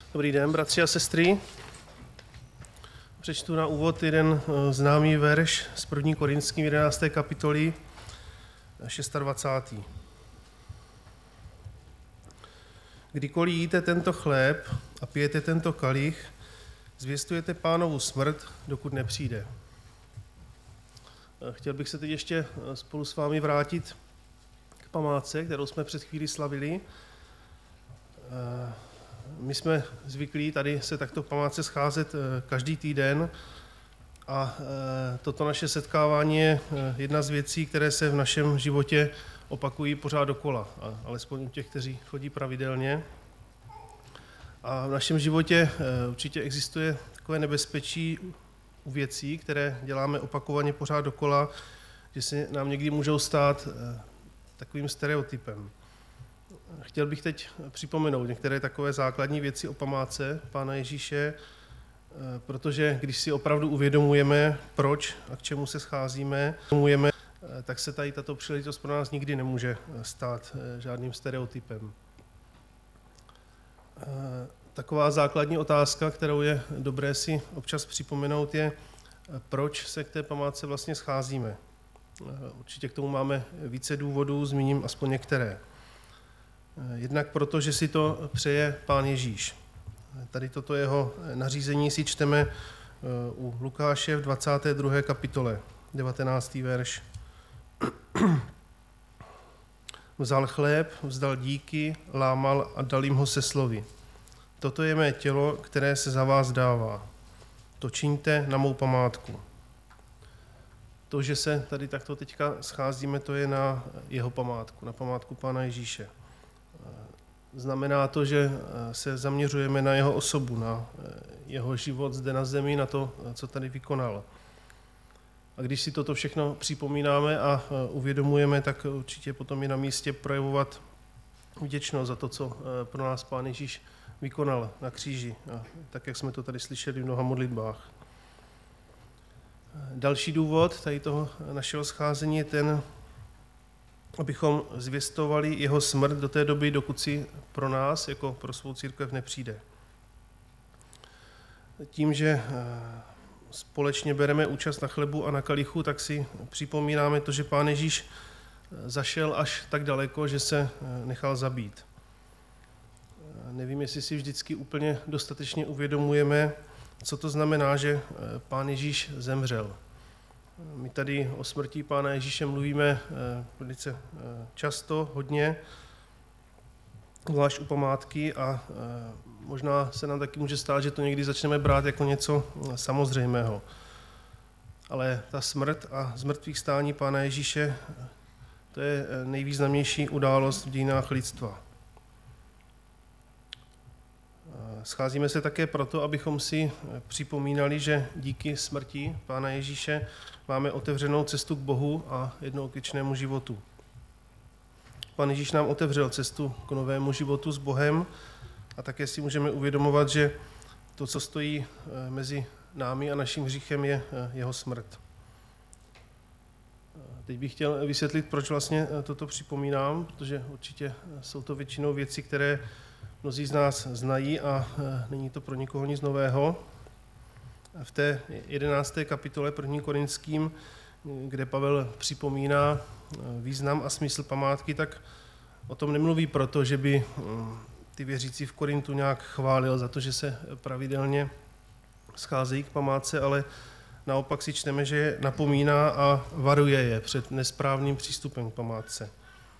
Dobrý den, bratři a sestry. Přečtu na úvod jeden známý verš z 1. Korinským 11. kapitoly 26. Kdykoliv jíte tento chléb a pijete tento kalich, zvěstujete Pánovu smrt, dokud nepřijde. Chtěl bych se teď ještě spolu s vámi vrátit k památce, kterou jsme před chvílí slavili. My jsme zvyklí tady se takto památce scházet každý týden a toto naše setkávání je jedna z věcí, které se v našem životě opakují pořád dokola, alespoň u těch, kteří chodí pravidelně. A v našem životě určitě existuje takové nebezpečí u věcí, které děláme opakovaně pořád dokola, že se nám někdy můžou stát takovým stereotypem. Chtěl bych teď připomenout některé takové základní věci o památce Pána Ježíše, protože když si opravdu uvědomujeme, proč a k čemu se scházíme, tak se tady tato příležitost pro nás nikdy nemůže stát žádným stereotypem. Taková základní otázka, kterou je dobré si občas připomenout, je, proč se k té památce vlastně scházíme. Určitě k tomu máme více důvodů, zmíním aspoň některé. Jednak proto, že si to přeje Pán Ježíš. Tady toto jeho nařízení si čteme u Lukáše v 22. kapitole, 19. verš. Vzal chléb, vzdal díky, lámal a dal jim ho se slovy. Toto je mé tělo, které se za vás dává. To čiňte na mou památku. To, že se tady takto teďka scházíme, to je na jeho památku, na památku Pána Ježíše. Znamená to, že se zaměřujeme na jeho osobu, na jeho život zde na zemi, na to, co tady vykonal. A když si toto všechno připomínáme a uvědomujeme, tak určitě potom je na místě projevovat vděčnost za to, co pro nás Pán Ježíš vykonal na kříži, a tak, jak jsme to tady slyšeli v mnoha modlitbách. Další důvod tady toho našeho scházení je ten, abychom zvěstovali jeho smrt do té doby, dokud si pro nás, jako pro svou církev, nepřijde. Tím, že společně bereme účast na chlebu a na kalichu, tak si připomínáme to, že Pán Ježíš zašel až tak daleko, že se nechal zabít. Nevím, jestli si vždycky úplně dostatečně uvědomujeme, co to znamená, že Pán Ježíš zemřel. My tady o smrti Pána Ježíše mluvíme velice často, hodně, zvlášť u památky a možná se nám taky může stát, že to někdy začneme brát jako něco samozřejmého. Ale ta smrt a zmrtvýchvstání Pána Ježíše, to je nejvýznamnější událost v dějinách lidstva. Scházíme se také proto, abychom si připomínali, že díky smrti Pána Ježíše máme otevřenou cestu k Bohu a jednoho k věčnému životu. Pán Ježíš nám otevřel cestu k novému životu s Bohem a také si můžeme uvědomovat, že to, co stojí mezi námi a naším hříchem, je jeho smrt. Teď bych chtěl vysvětlit, proč vlastně toto připomínám, protože určitě jsou to většinou věci, které mnozí z nás znají a není to pro nikoho nic nového. V té 11. kapitole 1. Korinským, kde Pavel připomíná význam a smysl památky, tak o tom nemluví proto, že by ty věřící v Korintu nějak chválil za to, že se pravidelně scházejí k památce, ale naopak si čteme, že je napomíná a varuje je před nesprávným přístupem k památce.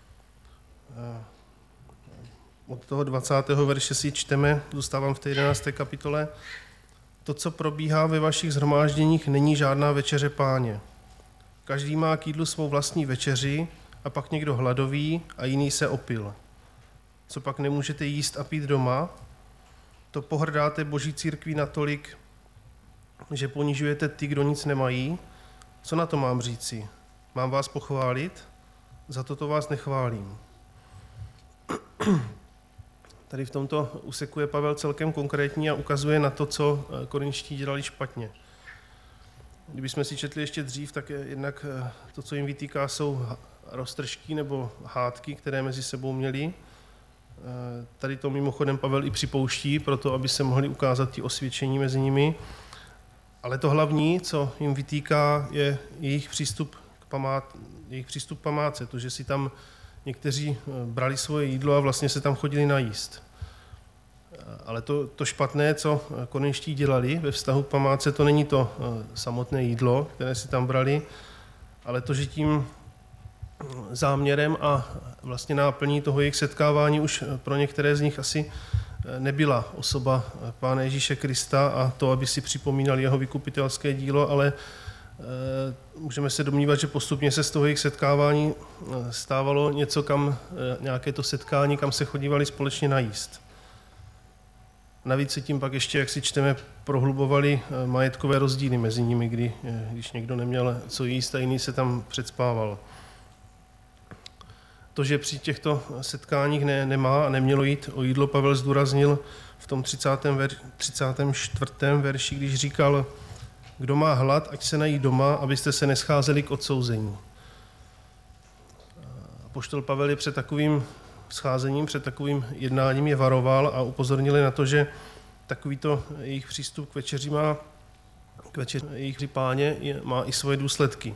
Od toho 20. verše si čteme, zůstávám v té 11. kapitole, to, co probíhá ve vašich shromážděních, není žádná večeře Páně. Každý má k jídlu svou vlastní večeři a pak někdo hladový a jiný se opil. Co pak nemůžete jíst a pít doma? To pohrdáte Boží církví natolik, že ponižujete ty, kdo nic nemají? Co na to mám říci? Mám vás pochválit? Za to vás nechválím. Tady v tomto úseku je Pavel celkem konkrétní a ukazuje na to, co korinští dělali špatně. Kdybychom si četli ještě dřív, tak jednak to, co jim vytýká, jsou roztržky nebo hádky, které mezi sebou měli. Tady to mimochodem Pavel i připouští, proto aby se mohli ukázat ti osvědčení mezi nimi. Ale to hlavní, co jim vytýká, je jejich přístup k památce, to, že si tam někteří brali svoje jídlo a vlastně se tam chodili najíst. Ale to špatné, co korinští dělali ve vztahu k památce, to není to samotné jídlo, které si tam brali, ale to, že tím záměrem a vlastně náplní toho jejich setkávání už pro některé z nich asi nebyla osoba Pána Ježíše Krista a to, aby si připomínali jeho vykupitelské dílo, ale můžeme se domnívat, že postupně se z toho jejich setkávání stávalo něco, nějaké to setkání, kam se chodívali společně najíst. Navíc se tím pak ještě, jak si čteme, prohlubovaly majetkové rozdíly mezi nimi, když někdo neměl co jíst a jiný se tam předspával. To, že při těchto setkáních nemá a nemělo jít o jídlo, Pavel zdůraznil v tom 34. verši, když říkal: kdo má hlad, ať se nají doma, abyste se nescházeli k odsouzení. Apoštol Pavel je před takovým scházením, před takovým jednáním je varoval a upozornili na to, že takovýto jejich přístup k večeři jejich Páně má i svoje důsledky.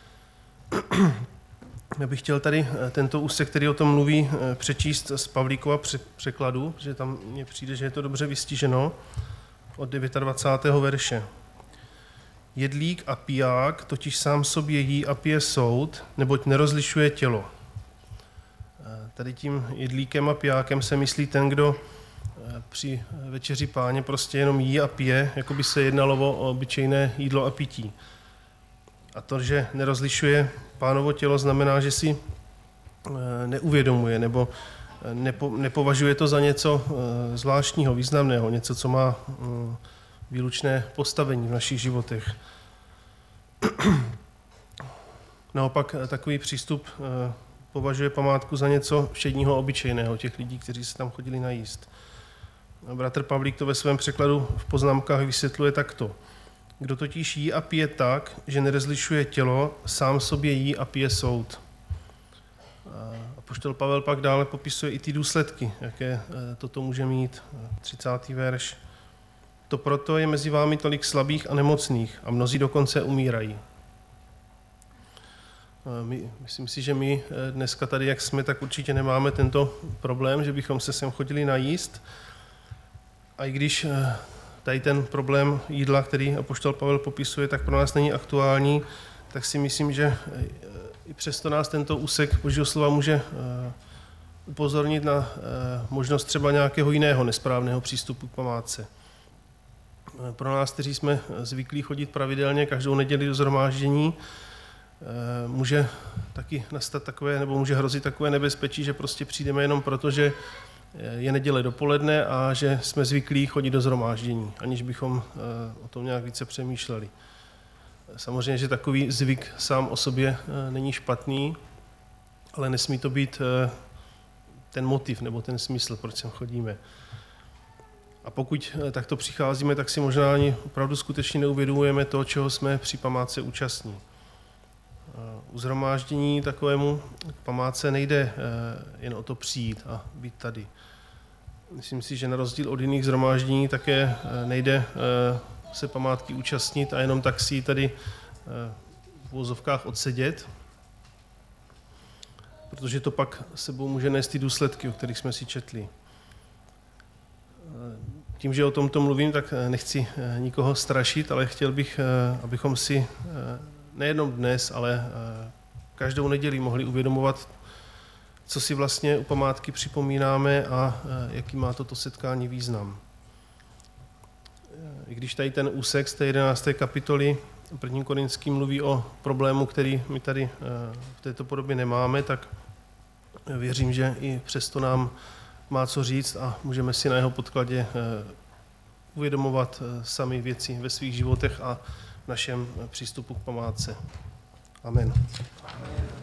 Já bych chtěl tady tento úsek, který o tom mluví, přečíst z Pavlíkova překladu, protože tam mně přijde, že je to dobře vystiženo, od 29. verše. Jedlík a piják totiž sám sobě jí a pije soud, neboť nerozlišuje tělo. Tady tím jedlíkem a pijákem se myslí ten, kdo při večeři Páně prostě jenom jí a pije, jako by se jednalo o obyčejné jídlo a pití. A to, že nerozlišuje Pánovo tělo, znamená, že si neuvědomuje nebo nepovažuje to za něco zvláštního, významného, něco, co má výlučné postavení v našich životech. Naopak takový přístup považuje památku za něco všedního, obyčejného, těch lidí, kteří se tam chodili najíst. Bratr Pavlík to ve svém překladu v poznámkách vysvětluje takto. Kdo totiž jí a pije tak, že nerozlišuje tělo, sám sobě jí a pije soud. Apoštol Pavel pak dále popisuje i ty důsledky, jaké toto může mít. 30. verš. To proto je mezi vámi tolik slabých a nemocných a mnozí dokonce umírají. Myslím si, že my dneska tady, jak jsme, tak určitě nemáme tento problém, že bychom se sem chodili najíst. A i když tady ten problém jídla, který apoštol Pavel popisuje, tak pro nás není aktuální, tak si myslím, že i přesto nás tento úsek Božího slova může upozornit na možnost třeba nějakého jiného nesprávného přístupu k památce. Pro nás, kteří jsme zvyklí chodit pravidelně každou neděli do shromáždění, může taky nastat takové, nebo může hrozit takové nebezpečí, že prostě přijdeme jenom proto, že je neděle dopoledne a že jsme zvyklí chodit do shromáždění, aniž bychom o tom nějak více přemýšleli. Samozřejmě, že takový zvyk sám o sobě není špatný, ale nesmí to být ten motiv nebo ten smysl, proč sem chodíme. A pokud takto přicházíme, tak si možná ani opravdu skutečně neuvědomujeme to, čeho jsme při památce účastní. U shromáždění takovému k památce nejde jen o to přijít a být tady. Myslím si, že na rozdíl od jiných shromáždění také nejde se památky účastnit a jenom tak si tady v uvozovkách odsedět, protože to pak sebou může nést ty důsledky, o kterých jsme si četli. Tím, že o tomto mluvím, tak nechci nikoho strašit, ale chtěl bych, abychom si nejenom dnes, ale každou neděli mohli uvědomovat, co si vlastně u památky připomínáme a jaký má toto setkání význam. I když tady ten úsek z té 11. kapitoly 1. Korinský mluví o problému, který my tady v této podobě nemáme, tak věřím, že i přesto nám má co říct a můžeme si na jeho podkladě uvědomovat sami věci ve svých životech a v našem přístupu k památce. Amen.